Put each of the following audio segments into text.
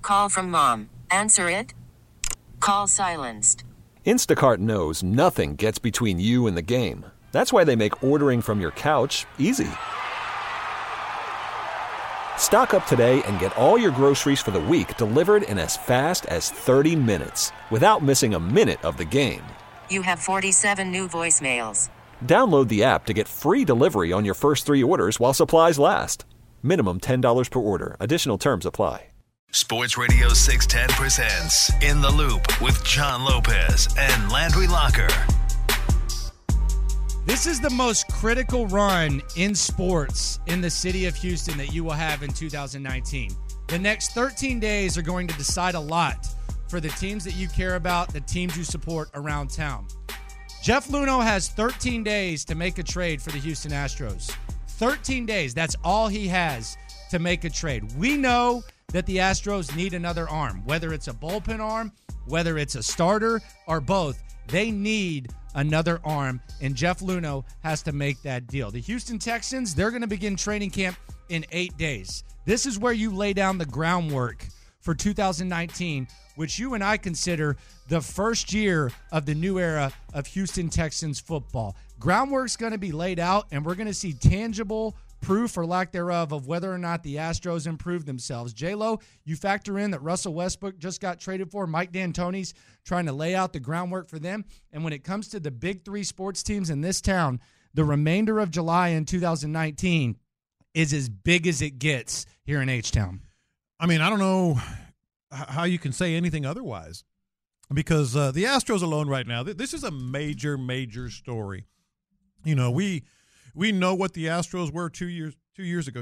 Call from mom. Answer it. Call silenced. Instacart knows nothing gets between you and the game. That's why they make ordering from your couch easy. Stock up today and get all your groceries for the week delivered in as fast as 30 minutes without missing a minute of the game. You have 47 new voicemails. Download the app to get free delivery on your first 3 orders while supplies last. Minimum $10 per order. Additional terms apply. Sports Radio 610 presents In the Loop with John Lopez and Landry Locker. This is the most critical run in sports in the city of Houston that you will have in 2019. The next 13 days are going to decide a lot for the teams that you care about, the teams you support around town. Jeff Luhnow has 13 days to make a trade for the Houston Astros. 13 days. That's all he has to make a trade. We know that the Astros need another arm, whether it's a bullpen arm, whether it's a starter, or both. They need another arm, and Jeff Luhnow has to make that deal. The Houston Texans, they're going to begin training camp in 8 days. This is where you lay down the groundwork for 2019, which you and I consider the first year of the new era of Houston Texans football. Groundwork's going to be laid out, and we're going to see tangible proof or lack thereof of whether or not the Astros improve themselves. J-Lo, you factor in that Russell Westbrook just got traded for. Mike D'Antoni's trying to lay out the groundwork for them. And when it comes to the big 3 sports teams in this town, the remainder of July in 2019 is as big as it gets here in H-Town. I mean, I don't know how you can say anything otherwise because the Astros alone right now, this is a major, major story. You know, we know what the Astros were 2 years ago,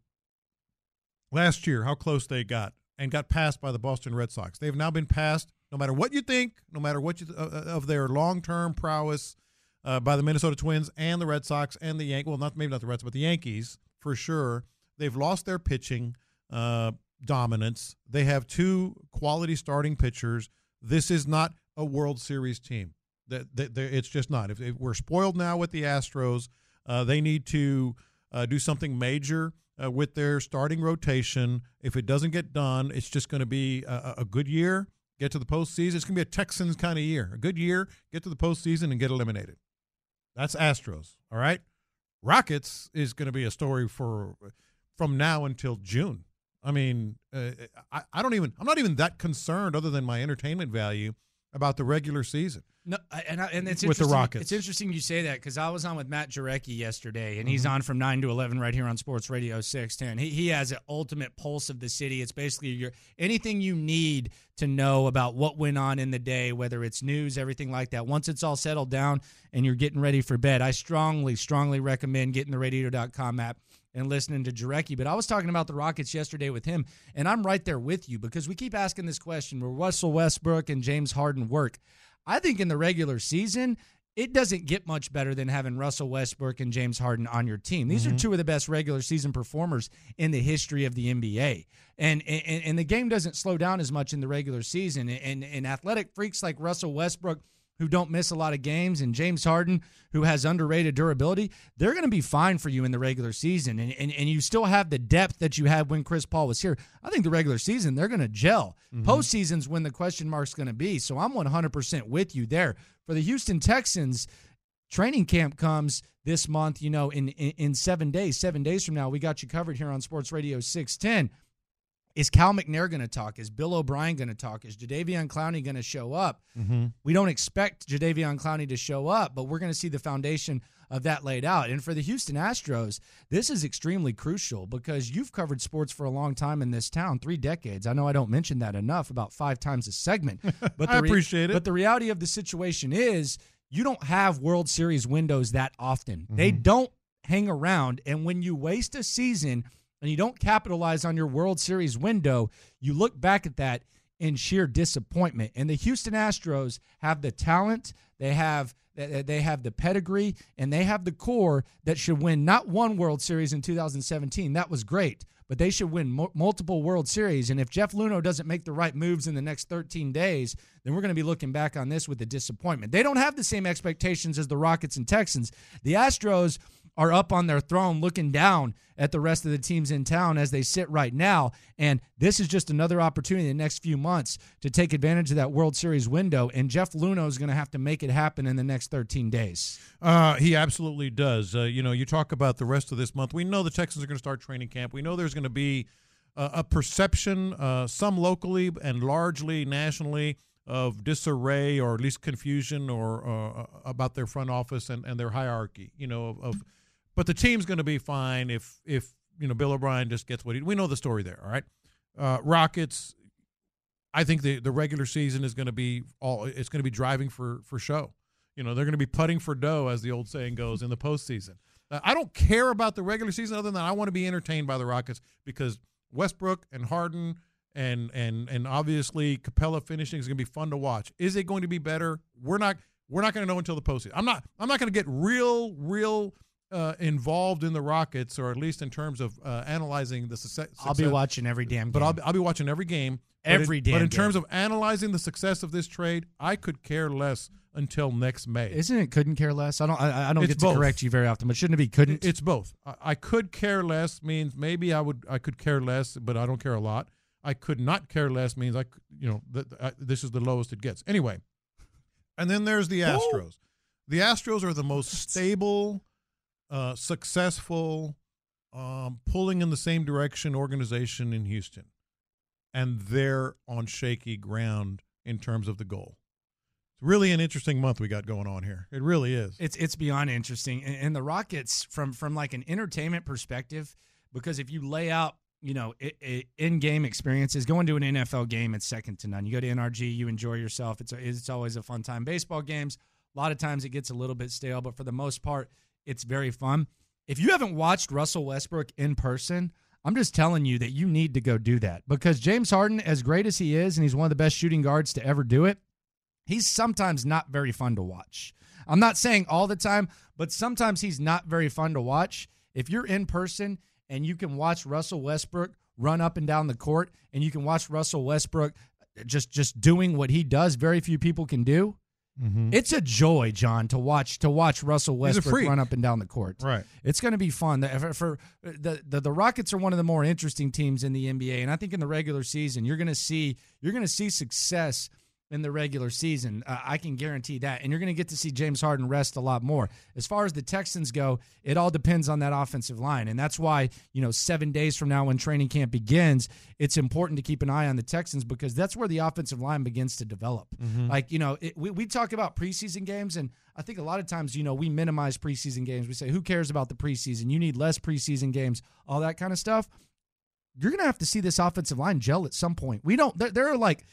last year, how close they got and got passed by the Boston Red Sox. They've now been passed, no matter what you think, no matter what of their long-term prowess by the Minnesota Twins and the Red Sox and the Yankees. Well, maybe not the Reds, but the Yankees for sure. They've lost their pitching dominance. They have 2 quality starting pitchers. This is not a World Series team. It's just not. If we're spoiled now with the Astros, they need to do something major with their starting rotation. If it doesn't get done, it's just going to be a good year, get to the postseason. It's going to be a Texans kind of year. A good year, get to the postseason and get eliminated. That's Astros, all right? Rockets is going to be a story from now until June. I mean, I'm not even that concerned other than my entertainment value about the regular season. No, and it's with the Rockets. It's interesting you say that because I was on with Matt Jarecki yesterday, and he's on from 9 to 11 right here on Sports Radio 610. He has an ultimate pulse of the city. It's basically anything you need to know about what went on in the day, whether it's news, everything like that. Once it's all settled down and you're getting ready for bed, I strongly, strongly recommend getting the Radiator.com app and listening to Jarecki. But I was talking about the Rockets yesterday with him, and I'm right there with you because we keep asking this question, will Russell Westbrook and James Harden work? I think in the regular season, it doesn't get much better than having Russell Westbrook and James Harden on your team. These are 2 of the best regular season performers in the history of the NBA. And the game doesn't slow down as much in the regular season. And athletic freaks like Russell Westbrook, who don't miss a lot of games, and James Harden, who has underrated durability, they're going to be fine for you in the regular season. And you still have the depth that you had when Chris Paul was here. I think the regular season, they're going to gel. Postseason's when the question mark's going to be. So I'm 100% with you there. For the Houston Texans, training camp comes this month, in 7 days. 7 days from now, we got you covered here on Sports Radio 610. Is Cal McNair going to talk? Is Bill O'Brien going to talk? Is Jadeveon Clowney going to show up? We don't expect Jadeveon Clowney to show up, but we're going to see the foundation of that laid out. And for the Houston Astros, this is extremely crucial because you've covered sports for a long time in this town, 3 decades. I know I don't mention that enough, about 5 times a segment. But I appreciate it. But the reality of the situation is you don't have World Series windows that often. They don't hang around, and when you waste a season – and you don't capitalize on your World Series window, you look back at that in sheer disappointment. And the Houston Astros have the talent, they have the pedigree, and they have the core that should win not one World Series in 2017. That was great, but they should win multiple World Series. And if Jeff Luhnow doesn't make the right moves in the next 13 days, then we're going to be looking back on this with a disappointment. They don't have the same expectations as the Rockets and Texans. The Astros are up on their throne looking down at the rest of the teams in town as they sit right now. And this is just another opportunity in the next few months to take advantage of that World Series window. And Jeff Luhnow is going to have to make it happen in the next 13 days. He absolutely does. You talk about the rest of this month. We know the Texans are going to start training camp. We know there's going to be a perception, some locally and largely nationally, of disarray or at least confusion or about their front office and their hierarchy. But the team's going to be fine if Bill O'Brien just gets what we know the story there. All right, Rockets. I think the regular season is going to be it's going to be driving for show. They're going to be putting for dough, as the old saying goes, in the postseason. I don't care about the regular season other than I want to be entertained by the Rockets because Westbrook and Harden and obviously Capella finishing is going to be fun to watch. Is it going to be better? We're not going to know until the postseason. I'm not going to get real involved in the Rockets, or at least in terms of analyzing the success. I'll be watching every damn game. But I'll be watching every game. But in terms of analyzing the success of this trade, I could care less until next May. Isn't it couldn't care less? I don't It's get to both. correct you very often, but shouldn't it be couldn't? It's both. I could care less means maybe I could care less, but I don't care a lot. I could not care less means this is the lowest it gets. Anyway, and then there's the Astros. The Astros are the most stable, successful, pulling in the same direction organization in Houston, and they're on shaky ground in terms of the goal. It's really an interesting month we got going on here. It really is. It's beyond interesting, and the Rockets from like an entertainment perspective, because if you lay out in-game experiences, going to an NFL game, it's second to none. You go to NRG, you enjoy yourself. It's always a fun time. Baseball games, a lot of times it gets a little bit stale, but for the most part, it's very fun. If you haven't watched Russell Westbrook in person, I'm just telling you that you need to go do that, because James Harden, as great as he is, and he's one of the best shooting guards to ever do it, he's sometimes not very fun to watch. I'm not saying all the time, but sometimes he's not very fun to watch. If you're in person and you can watch Russell Westbrook run up and down the court, and you can watch Russell Westbrook just doing what he does, very few people can do. Mm-hmm. It's a joy, John, to watch Russell Westbrook run up and down the court. Right. It's going to be fun. For the Rockets are one of the more interesting teams in the NBA, and I think in the regular season you're going to see success in the regular season. I can guarantee that. And you're going to get to see James Harden rest a lot more. As far as the Texans go, it all depends on that offensive line. And that's why, 7 days from now when training camp begins, it's important to keep an eye on the Texans, because that's where the offensive line begins to develop. Mm-hmm. We talk about preseason games, and I think a lot of times, we minimize preseason games. We say, who cares about the preseason? You need less preseason games, all that kind of stuff. You're going to have to see this offensive line gel at some point. There are like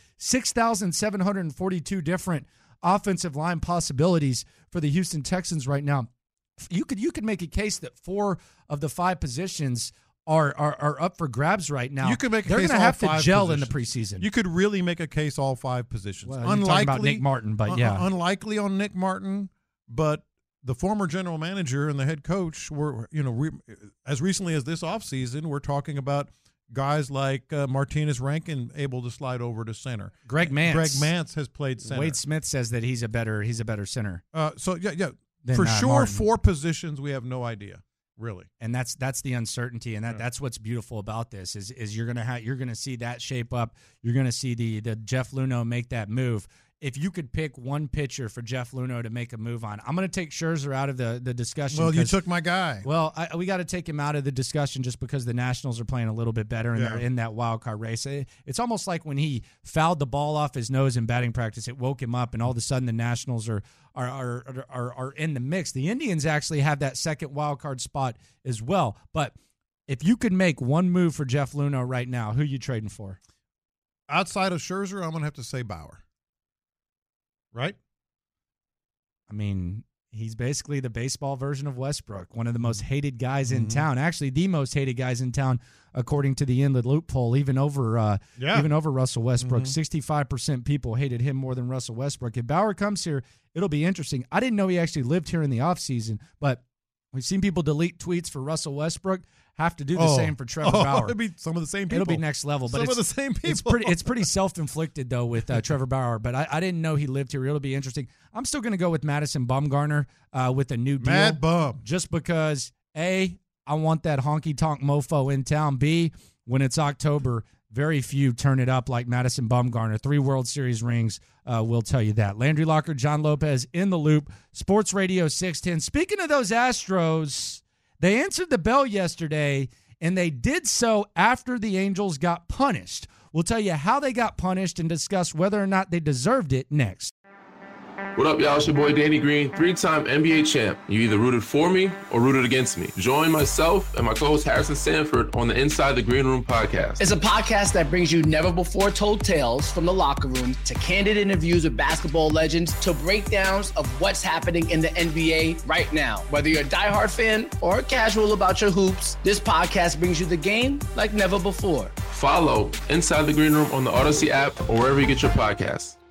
6,742 different offensive line possibilities for the Houston Texans right now. You could make a case that 4 of the 5 positions are up for grabs right now. You could make a They're case going to have to gel positions. in the preseason. You could really make a case all 5 positions. Well, you're talking about Nick Martin, but yeah. Unlikely on Nick Martin, but the former general manager and the head coach were, as recently as this offseason, we're talking about guys like Martinez Rankin able to slide over to center. Greg Mance has played center. Wade Smith says that he's a better center. So yeah, than, for sure, Martin. 4 positions we have no idea, really. And that's the uncertainty, and that's what's beautiful about this is you're gonna see that shape up. You're gonna see the Jeff Luhnow make that move. If you could pick one pitcher for Jeff Luhnow to make a move on, I'm going to take Scherzer out of the discussion. Well, you took my guy. Well, we got to take him out of the discussion just because the Nationals are playing a little bit better, and they're in that wild card race. It's almost like when he fouled the ball off his nose in batting practice, it woke him up, and all of a sudden the Nationals are in the mix. The Indians actually have that second wild card spot as well. But if you could make one move for Jeff Luhnow right now, who are you trading for? Outside of Scherzer, I'm going to have to say Bauer. Right? I mean, he's basically the baseball version of Westbrook, one of the most hated guys in town. Actually, the most hated guys in town, according to the In the Loop poll, even over Russell Westbrook. 65% people hated him more than Russell Westbrook. If Bauer comes here, it'll be interesting. I didn't know he actually lived here in the offseason, but we've seen people delete tweets for Russell Westbrook. have to do the same for Trevor Bauer. It'll be some of the same people. It'll be next level. But some of the same people. It's pretty self-inflicted, though, with Trevor Bauer. But I didn't know he lived here. It'll be interesting. I'm still going to go with Madison Bumgarner with a new deal. Mad Bum. Just because, A, I want that honky-tonk mofo in town. B, when it's October, very few turn it up like Madison Bumgarner. 3 World Series rings will tell you that. Landry Locker, John Lopez in the Loop. Sports Radio 610. Speaking of those Astros, they answered the bell yesterday, and they did so after the Angels got punished. We'll tell you how they got punished and discuss whether or not they deserved it next. What up, y'all? It's your boy Danny Green, 3-time NBA champ. You either rooted for me or rooted against me. Join myself and my co-host Harrison Sanford on the Inside the Green Room podcast. It's a podcast that brings you never-before-told tales from the locker room to candid interviews with basketball legends to breakdowns of what's happening in the NBA right now. Whether you're a diehard fan or casual about your hoops, this podcast brings you the game like never before. Follow Inside the Green Room on the Odyssey app or wherever you get your podcasts.